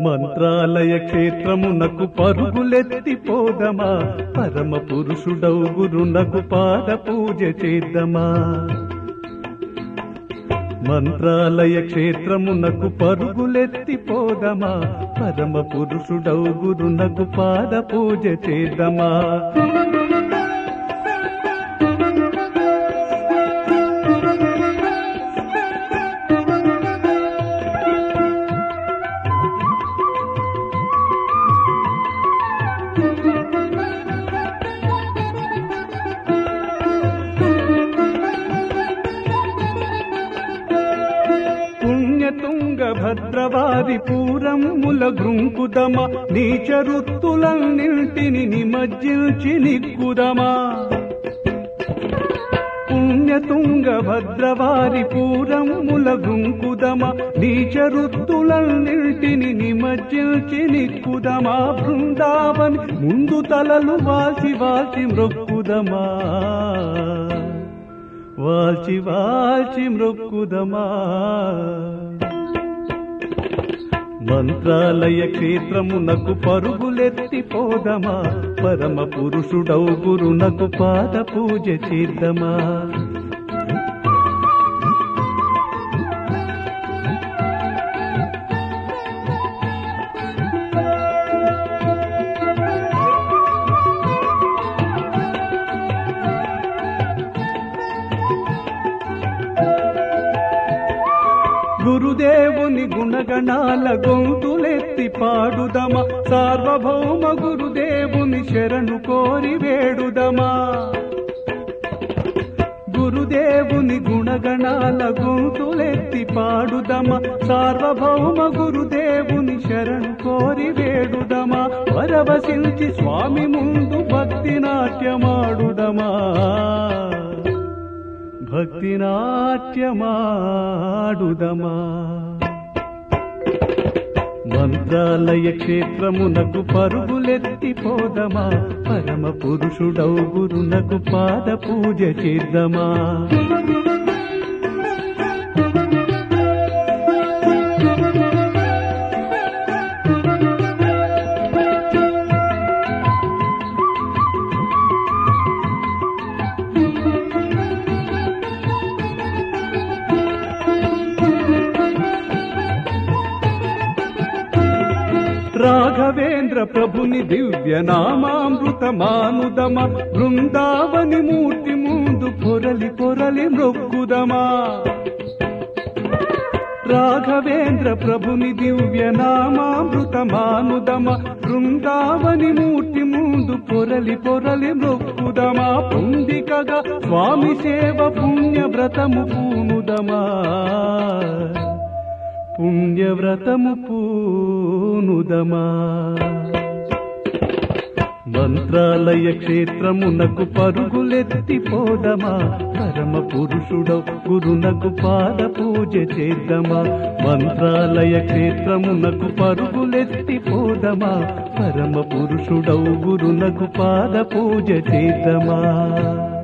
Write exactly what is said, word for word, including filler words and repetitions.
మంత్రాలయ క్షేత్రమునకు పరుగులెత్తిపోదమా, పరమ పురుషుడౌ గురునకు పాద పూజ చేద్దామా. మంత్రాలయ క్షేత్రమునకు పరుగులెత్తిపోదమా, పరమ పురుషుడౌ గురునకు పాద పూజ చేద్దామా. తుంగభద్రవారి పూరముల గృంకుదమా, నీచరుత్తులన్నింటిని నిమజ్జించి నిక్కుదమా. పుణ్యతుంగభద్రవారి పూరముల గృంకుదమా, నీచరుత్తులన్నింటిని నిమజ్జించి నిక్కుదమా. బృందావని ముందు తలలు వాల్చి వాల్చి మ్రొక్కుదమా, వాల్చి వాల్చి మ్రొక్కుదమా. మంత్రాలయ క్షేత్రమునకు పరుగులెత్తిపోదమా, పరమ పురుషుడౌ గురునకు పాద పూజ చేద్దామా. గురుదేవుని గుణగణాల గొంతులెత్తి పాడుదమా, సార్వభౌమ గురుదేవుని శరణు కోరి వేడుదమా. గురుదేవుని గుణగణాల గొంతులెత్తి పాడుదమా, సార్వభౌమ గురుదేవుని శరణు కోరి వేడుదమా. పరవశించి స్వామి ముందు భక్తి నాట్యమాడుదమా, భక్తి నాట్యమాడుదమా. మంత్రాలయ క్షేత్రమునకు పరుగులెత్తిపోదమా, పరమ పురుషుడౌ గురునకు పాద పూజ చేద్దామా. రాఘవేంద్ర ప్రభుని దివ్య నామామృతమానుదమా, బృందావని మూర్తి ముందు పొరలి పొరలి మ్రొక్కుదమా. రాఘవేంద్ర ప్రభుని దివ్య నామామృతమానుదమా, బృందావని మూర్తి ముందు పొరలి పొరలి మ్రొక్కుదమా. పొందికగా స్వామి సేవ పుణ్యవ్రతము పూనుదమా, పుణ్యవ్రతము పూనుదమా. మంత్రాలయ క్షేత్రమునకు పరుగులెత్తిపోదమా, పరమ పురుషుడౌ గురునకు పాద పూజ చేద్దామా. మంత్రాలయ క్షేత్రమునకు పరుగులెత్తిపోదమా, పరమ పురుషుడౌ గురునకు పాద పూజ చేద్దామా.